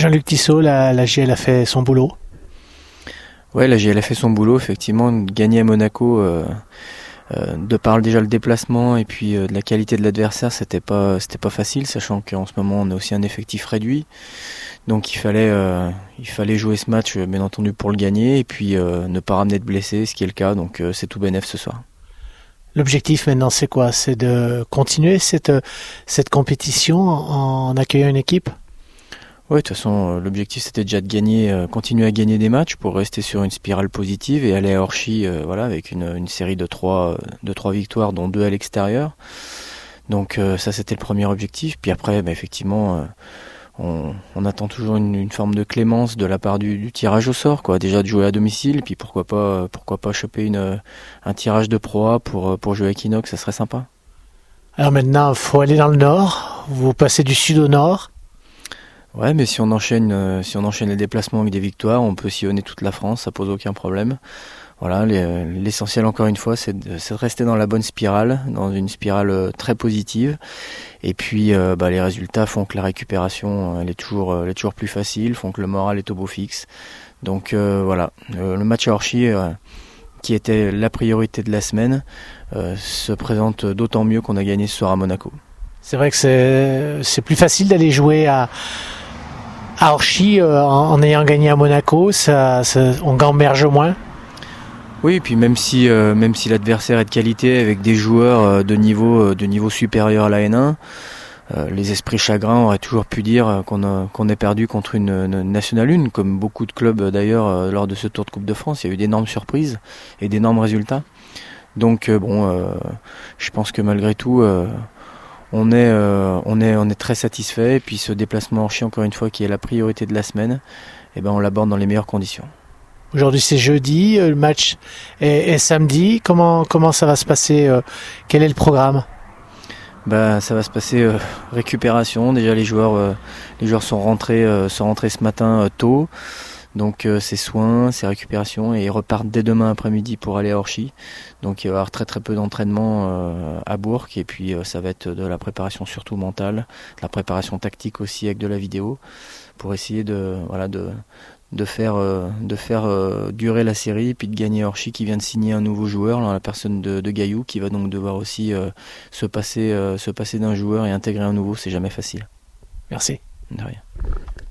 Jean-Luc Tissot, la GL a fait son boulot. Ouais, la GL a fait son boulot, effectivement. Gagner à Monaco, de par déjà le déplacement et puis de la qualité de l'adversaire, c'était pas facile, sachant qu'en ce moment on a aussi un effectif réduit. Donc il fallait jouer ce match, bien entendu, pour le gagner et puis ne pas ramener de blessés, ce qui est le cas. Donc c'est tout bénef ce soir. L'objectif maintenant, c'est quoi? C'est de continuer cette compétition en accueillant une équipe? Oui, de toute façon, l'objectif c'était déjà de gagner, continuer à gagner des matchs pour rester sur une spirale positive et aller à Orchy, avec une série de trois victoires, dont 2 à l'extérieur. Donc ça c'était le premier objectif. Puis après, effectivement, on attend toujours une forme de clémence de la part du tirage au sort, quoi. Déjà de jouer à domicile, puis pourquoi pas choper un tirage de Pro A pour jouer à Equinox, ça serait sympa. Alors maintenant, il faut aller dans le nord. Vous passez du sud au nord. Ouais, mais si on enchaîne les déplacements avec des victoires, on peut sillonner toute la France, ça pose aucun problème. Voilà, l'essentiel encore une fois, c'est de rester dans la bonne spirale, dans une spirale très positive. Et puis, les résultats font que la récupération, elle est toujours plus facile, font que le moral est au beau fixe. Donc voilà, le match à Orchy, qui était la priorité de la semaine, se présente d'autant mieux qu'on a gagné ce soir à Monaco. C'est vrai que c'est plus facile d'aller jouer à Orchy en ayant gagné à Monaco, on gamberge moins. Oui, et puis même si l'adversaire est de qualité avec des joueurs de niveau supérieur à la N1, les esprits chagrins auraient toujours pu dire qu'on est perdu contre une Nationale 1, comme beaucoup de clubs d'ailleurs lors de ce Tour de Coupe de France. Il y a eu d'énormes surprises et d'énormes résultats. Donc je pense que malgré tout, on est très satisfait. Et puis ce déplacement à Orchy, encore une fois, qui est la priorité de la semaine, on l'aborde dans les meilleures conditions. Aujourd'hui c'est jeudi, le match est samedi. Comment ça va se passer? Quel est le programme? Ça va se passer récupération. Déjà les joueurs sont rentrés ce matin tôt. Donc c'est soins, c'est récupération et ils repartent dès demain après-midi pour aller à Orchy. Donc il va y avoir très très peu d'entraînement à Bourg et puis ça va être de la préparation surtout mentale, de la préparation tactique aussi avec de la vidéo pour essayer de faire durer la série et puis de gagner Orchy qui vient de signer un nouveau joueur, la personne de Gaillou, qui va donc devoir aussi se passer d'un joueur et intégrer un nouveau. C'est jamais facile. Merci. De rien.